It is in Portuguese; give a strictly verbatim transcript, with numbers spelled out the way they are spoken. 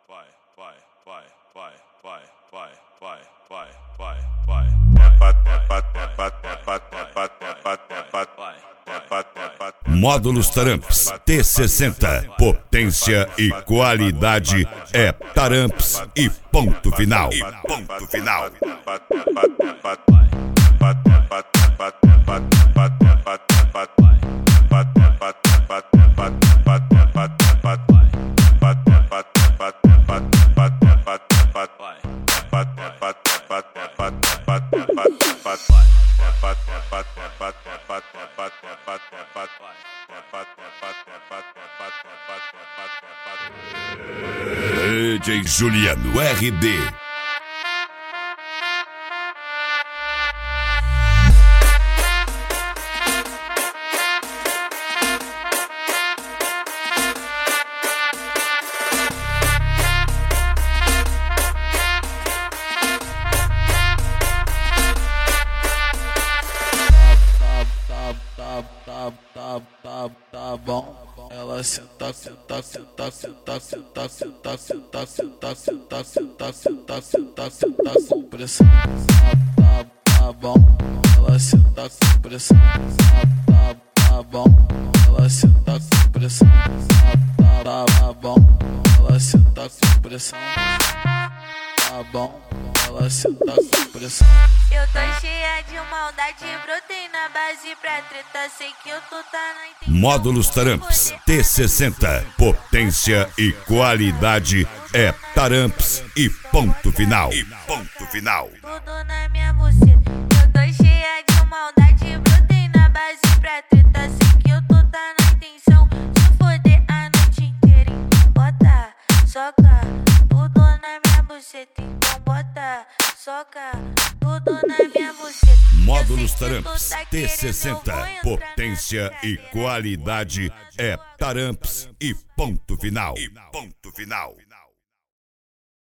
Módulos Taramps T sessenta. Potência e qualidade é Taramps e ponto final. E ponto final. D J Juliano R D. Tá bom, ela senta, senta, senta, senta, senta, senta, senta, senta, senta, senta, senta, senta, senta com pressão. Tá, tá bom, ela senta com pressão. Tá, tá bom, ela senta com pressão. Tá, tá bom, ela senta com pressão. Tá bom, ela senta com pressão. Eu tô cheia de maldade, brotei na base pra treta, sei que eu tô tá na intenção. Módulos Taramps T sessenta. Potência e qualidade é Taramps e ponto final. E ponto final. Tudo na minha buceta. Eu tô cheia de maldade, brotei na base pra treta, sei que eu tô tá na intenção de foder a noite inteira. Então bota, soca, tudo na minha buceta. Então bota, soca, tudo na minha buceta. Módulos Taramps T sessenta. Potência e qualidade é Taramps e ponto final. E ponto final.